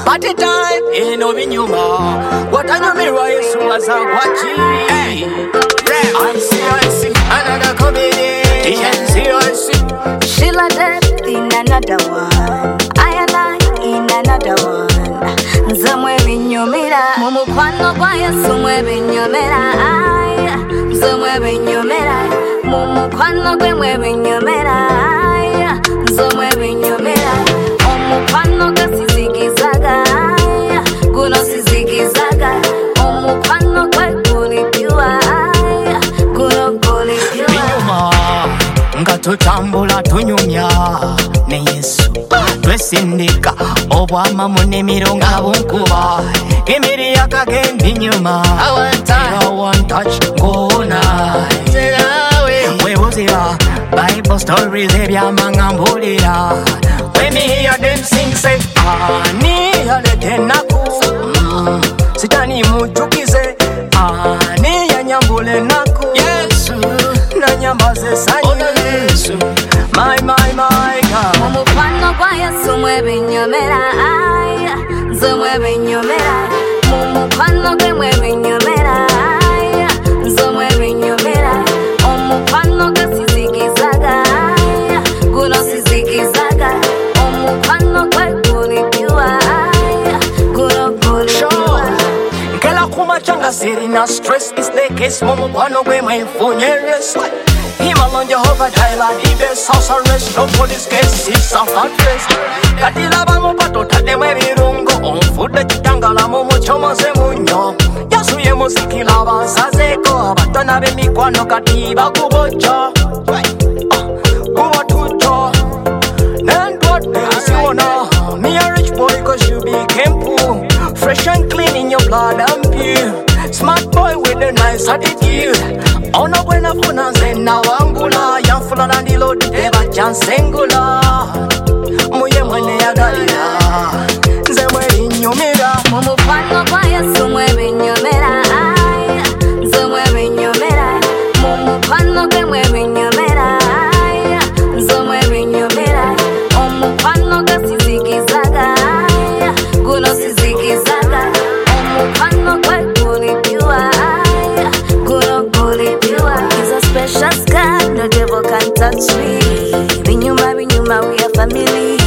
Party time, eno binyuma. Watanyumirwa Yesu azagwachi. I see, another comedy. I see. Sheila dead in another one. I in another one. Nzamwe binyumira. Mumukwano kwa Yesu mwe binyumira. Nzamwe binyumira. Mumukwano gwe mwe binyumira. Nzamwe binyumira. Omukwano gasizigizaga. Guno sizigizaga. Omukwano gwe gulipiwa. Guno gulipiwa. Binyuma nga tutambula tunyumya ne Yesu twesindika obwamamu n'emiro nga bunkuba emiri yakagenda inyuma one touch ngona webuzira Bible stories ebyamanga mbulira when me hear them sing say ani yalete naku sitani muchukize ani yanyambule naku Yesu nanyambaze sanyi Yesu my God Mumukwano kwa Yesu mwe binyumira. Nzamwe binyumira. Mumukwano gwe mwe binyumira. Nzamwe binyumira. Omukwano gasizigizaga. Guno sizigizaga. Omukwano gwe gulipiwa. Guno gulipiwa. Nkela kumachanga sirina stress is the case mumukwano gwe mwenfunyeres Him alone Jehovah Jireh, the best house arrest. No police case, it's a hot face. Katila bamu pato tate mwe virungo. Omfude chitangala mumu choma se munyo. Yasuye musiki lava sazeko. Batona be mikwano katiba kubocha. Kuwa tucho. And what else you wanna? Me a rich boy cause you became poor. Fresh and clean in your blood and pure. Smart boy with a nice attitude. Ona buena funa zena wangula. Yanfula nandilo deva chansengula. Muye mwene ya galila. Nze mwe binyumira. Mumukwano kwa Yesu mwe binyumira. Nze mwe binyumira. Mumukwano gwe mwe binyumira. Nze mwe binyumira. Omukwano gasizigizaga. Guno sizigizaga. Omukwano gwe gulipiwa. Guno gulipiwa. He's a special God, no devil can touch me. Binyuma, we are family.